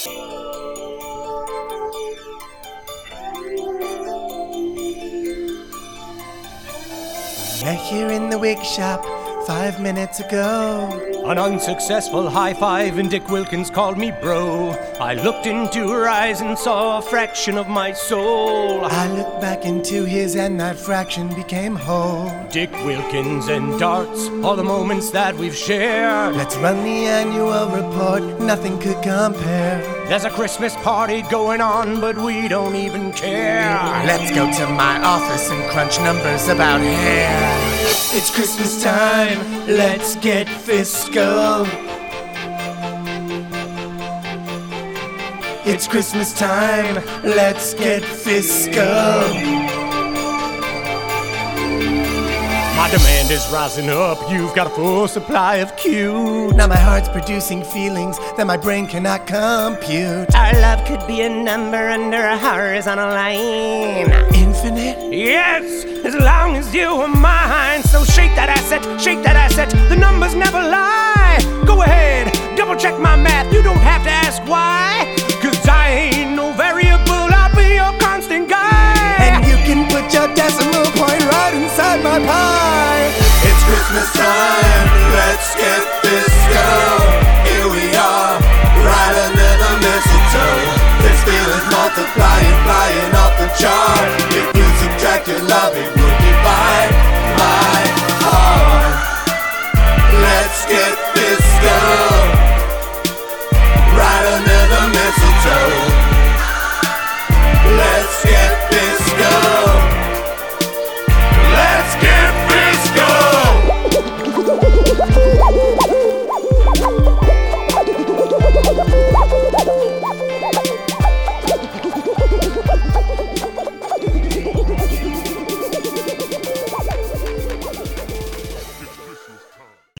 Met here in the wig shop 5 minutes ago. An unsuccessful high five and Dick Wilkins called me bro. I looked into her eyes and saw a fraction of my soul. I looked back into his and that fraction became whole. Dick Wilkins and darts, all the moments that we've shared. Let's run the annual report, nothing could compare. There's a Christmas party going on, but we don't even care. Let's go to my office and crunch numbers about hair. It's Christmas time, let's get fiscal. It's Christmas time, let's get fiscal. My demand is rising up, you've got a full supply of cute. Now my heart's producing feelings that my brain cannot compute. Our love could be a number under a horizontal line. Infinite? Yes, as long as you are mine. So shake that asset, the numbers never lie. Go ahead, double check my math, you don't have to ask why. Cause I ain't no variable, I'll be your constant guy. And you can put your decimal point right inside my pie. It's Christmas time,